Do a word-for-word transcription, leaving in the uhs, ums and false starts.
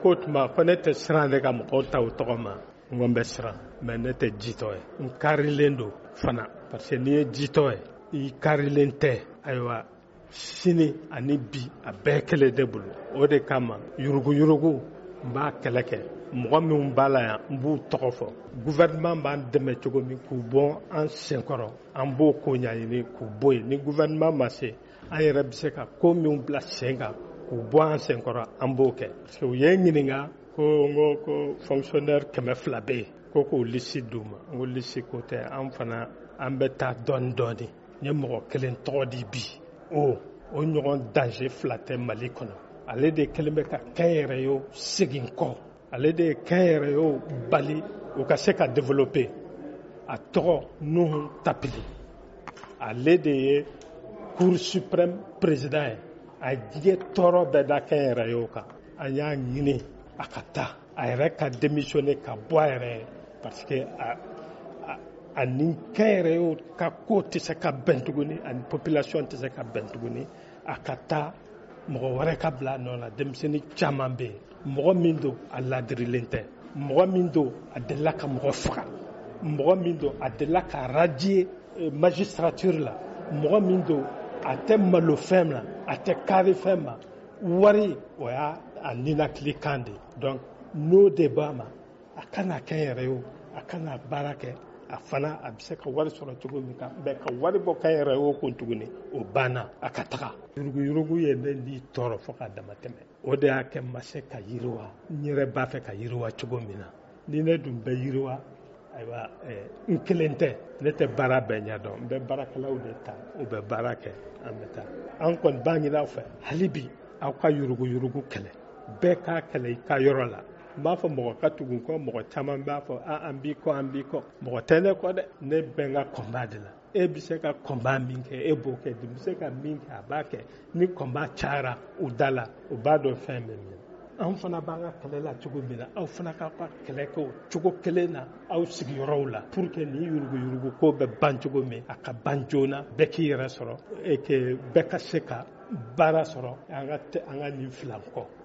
ko tuma ko ne tɛ siran ne ka mɔgɔw ta o tɔgɔ ma n ko n bɛ siran mɛ ne tɛ jitɔ ye n karilen don fana parce que n'i ye jitɔ ye i karilen tɛ ayiwa sini ani bi a bɛɛ kelen de bolo o de kama yuruguyurugu n b'a kɛlɛ kɛ mɔgɔ minnu b'a la yan n b'u tɔgɔ fɔ gouvernement b'an dɛmɛ cogo min k'u bɔ an senkɔrɔ an b'o ko ɲɛɲini k'u bɔ yen ni gouvernement ma se an yɛrɛ bɛ se ka ko minnu bila sen kan k'u bɔ an senkɔrɔ an b'o kɛ parce que u ye n ɲininka ko n ko ko fonctionnaire kɛmɛ fila bɛ yen ko k'o lisi d'u ma n ko lisi ko tɛ an fana an bɛ taa dɔɔni dɔɔni n ye mɔgɔ kelen tɔgɔ di bi o o ɲɔgɔn danger fila tɛ Mali kɔnɔ ale de kɛlen bɛ ka kɛnyɛrɛyew segin kɔ ale de ye kɛnyɛrɛyew bali u ka se ka développer a tɔgɔ Nuhu Tapili ale de ye Cour suprême président ye a diɲɛ tɔɔrɔ bɛɛ da kɛnyɛrɛyew kan an y'a ɲini a ka taa a yɛrɛ ka démissionner ka bɔ a yɛrɛ ye parce que a ani kɛnyɛrɛyew ka ko tɛ se ka bɛn tuguni ani population tɛ se ka bɛn tuguni a ka taa mɔgɔ wɛrɛ ka bila nɔ la denmisɛnnin caman bɛ yen mɔgɔ min don a ladirilen tɛ mɔgɔ min don a delila ka mɔgɔ faga mɔgɔ min don a delila ka radier magistrature la mɔgɔ min don a tɛ malo fɛn na a tɛ kari fɛn ma wari o y'a ninakili kan de donc n'o de b'a ma a kana kɛnyɛrɛyew a kana baara kɛ a fana a bɛ se ka wari sɔrɔ cogo min kan mɛ ka wari bɔ kɛnyɛrɛyew kun tuguni o banna a ka taga yuruguyurugu ye ne ni tɔɔrɔ fɔ ka dama tɛmɛ o de y'a kɛ n ma se ka yiriwa n yɛrɛ b'a fɛ ka yiriwa cogo min na ni ne dun bɛ yiriwa ayiwa n kelen tɛ ne tɛ baara bɛɛ ɲɛdɔn n bɛ baarakɛlaw de ta u bɛ baara kɛ an bɛ taa an kɔni b'a ɲini aw fɛ hali bi aw ka yuruguyurugu kɛlɛ bɛɛ k'a kɛlɛ i ka yɔrɔ la n b'a fɔ mɔgɔ ka tugu kɔ mɔgɔ caman b'a fɔ a an b'i kɔ an b'i kɔ mɔgɔ tɛ ne kɔ dɛ ne bɛ n ka kɔnba de la e bɛ se ka kɔnba min kɛ e b'o kɛ de bɛ se ka min kɛ a b'a kɛ ni kɔnba cayara u da la u b'a dɔn fɛn bɛ min an fana b'an ka kɛlɛ la cogo min na aw fana k'a ka kɛlɛ kɛ o cogo kelen na aw sigiyɔrɔw la pour que ni yuruguyurugu ko bɛ ban cogo min a ka ban joona bɛɛ k'i yɛrɛ sɔrɔ et que bɛɛ ka se ka baara sɔrɔ an ka nin filan kɔ